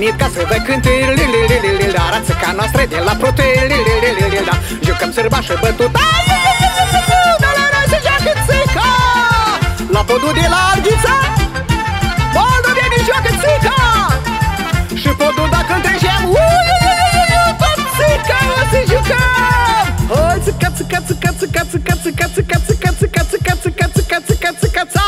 venit ca să vă cânt, arată ca noastră de la Protel. Jucăm sârba și bătut, dar la noi se joacă țica. La podul de la Arghița, moldovenii joacă țica. Și podul dacă întregem, tot țica o să jucăm. Hai țica, țica, țica, țica, țica, țica, țica, țica, țica, țica, țica, țica, țica, țica, țica.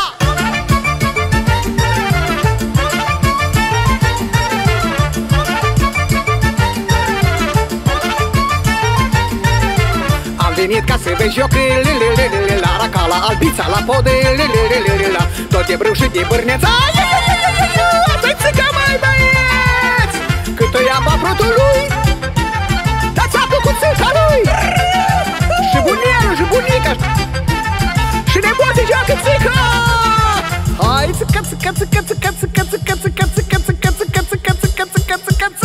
Venit ca să vezi joc, la Racala, Albița, la Pode, tot e brâu și de bârneț. Asta-i țica, mai băieți, cât o ia paprutul lui, dați apă cu țica lui. Și bunierul și bunica și nepoții joacă țica. Hai țica, țica, țica, țica, țica, țica, țica, țica, țica, țica, țica, țica, țica, țica, țica.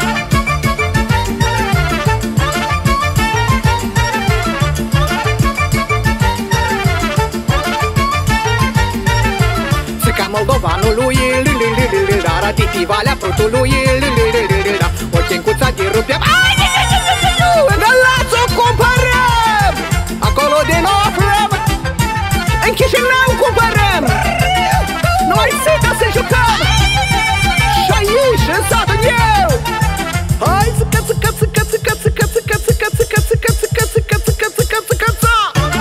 Moldovanului, Titi Valea Prutului, o chencuța de rupia. În Galați o cumpărăm, acolo de nou aflăm, în Chișinău cumpărăm, noi țica să jucăm, și aici în satul eu. Hai țica, țica, țica, țica, țica, țica, țica, țica, țica, țica, țica, țica, țica, țica, țica.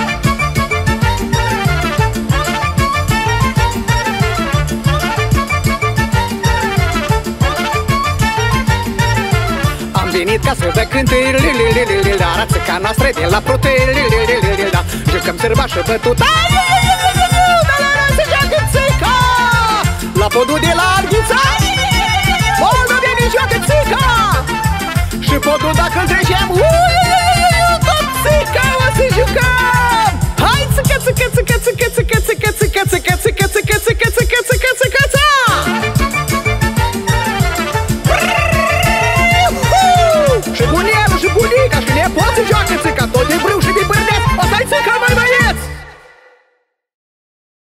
Venit ca să vă cânt, arată ca noastră de la Protel. Jucăm sârba și bătut, dar la noi se joacă țica. La podul de la Arghița, moldovenii joacă țica. Și podul dacă întregem, tot țica o să jucăm.